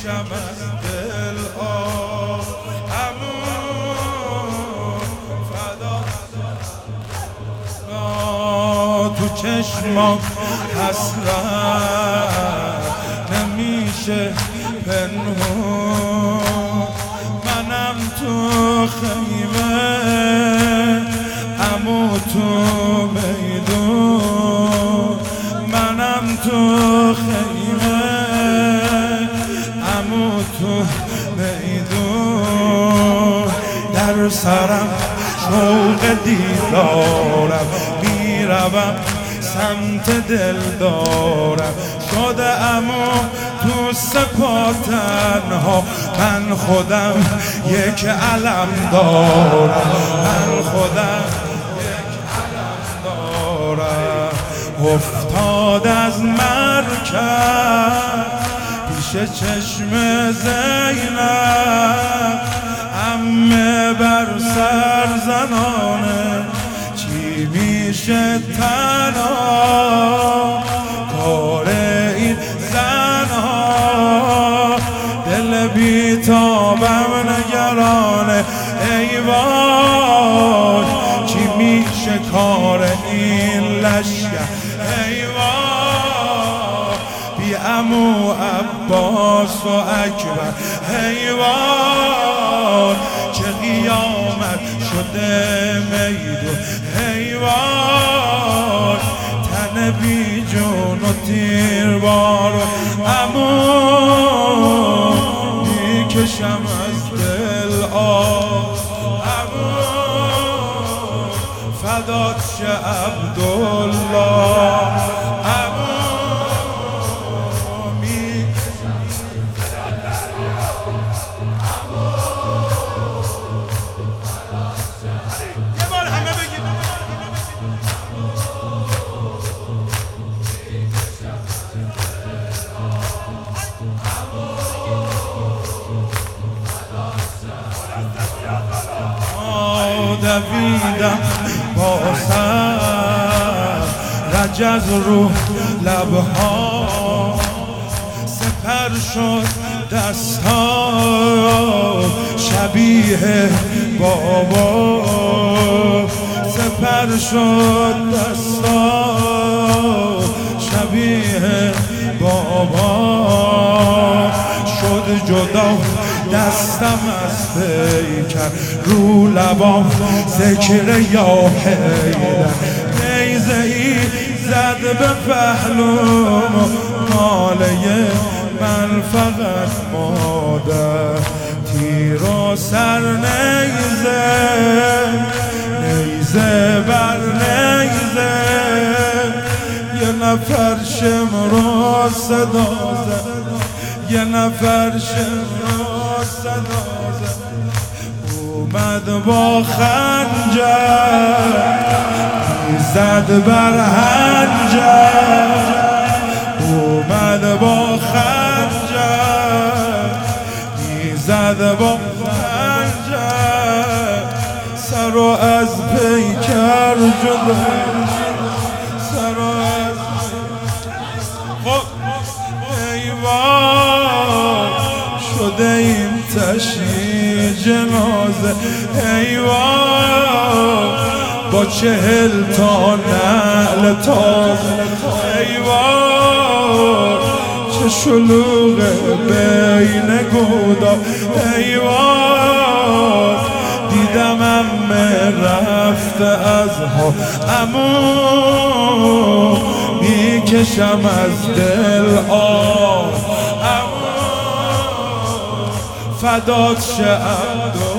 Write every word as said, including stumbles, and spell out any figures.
میکشم از دل آه عمو فدا تو چشمام حسرت نمیشه پنهون منم تو خیمه عمو تو میدون منم تو خیمه عمو تو میدون در سرم شوق دیدارم میروم سمت دل دارم شده عمو تو سپاه تنها من خودم یک علم دارم من خودم یک علم دارم افتاد از مرکب پیش چشم زینب عمه بر سر زنانه چی میشه تنها کار این زنها دل بیتابم نگرانه ای وای چی میشه کار این لشکر ای وای بی عمو عباس و اکبر ای وای چه قیامت شده میدون ای وای تن بی جون و تیر بارو عمو میکشم از دل آه عمو فدات شه عبدالله عمو دویدم با سر رجز رو لبها سپر شد دستا شبیه بابا سپر شد دستا شبیه بابا شد جدا دستم از پیکر رو لبام ذکر یا حیدر نیزه ای زد به پهلوم ناله من فقط مادر تیر و سر نیزه نیزه بر نیزه یه نفر شمرا صدا زد یه نفر شمرا صدا زد اومد با خنجر زد بر حنجر اومد با خنجر زد با خنجر سر و از پیکر جدا سر و از خب ای وای شده این تشییع جنازه ای وای با چهل تا نعل تازه ای وای چه شلوغ بین گودا ای وای دیدم عمه رفته از ها عمو میکشم از دل آه عمو فدات شه عبدالله